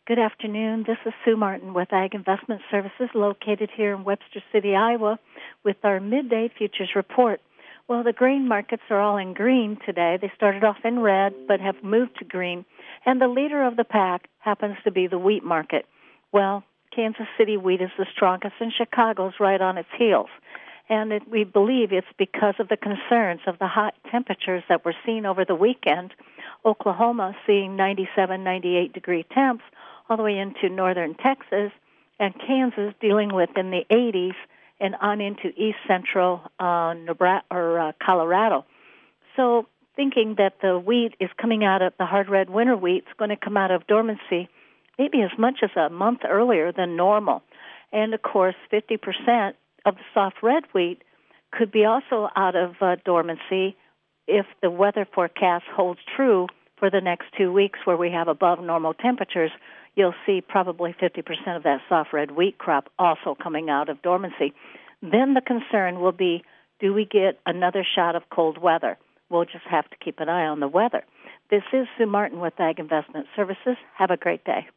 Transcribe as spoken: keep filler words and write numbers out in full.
Good afternoon. This is Sue Martin with Ag Investment Services located here in Webster City, Iowa, with our midday futures report. Well, the grain markets are all in green today. They started off in red but have moved to green. And the leader of the pack happens to be the wheat market. Well, Kansas City wheat is the strongest, and Chicago's right on its heels. And it, we believe it's because of the concerns of the hot temperatures that were seen over the weekend. Oklahoma seeing ninety-seven, ninety-eight degree temps all the way into northern Texas, and Kansas dealing with in the eighties and on into east central uh, Nebraska or uh, Colorado. So thinking that the wheat is coming out of the hard red winter wheat is going to come out of dormancy maybe as much as a month earlier than normal. And, of course, fifty percent of the soft red wheat could be also out of uh, dormancy if the weather forecast holds true for the next two weeks where we have above normal temperatures. You'll see probably fifty percent of that soft red wheat crop also coming out of dormancy. Then the concern will be, do we get another shot of cold weather? We'll just have to keep an eye on the weather. This is Sue Martin with Ag Investment Services. Have a great day.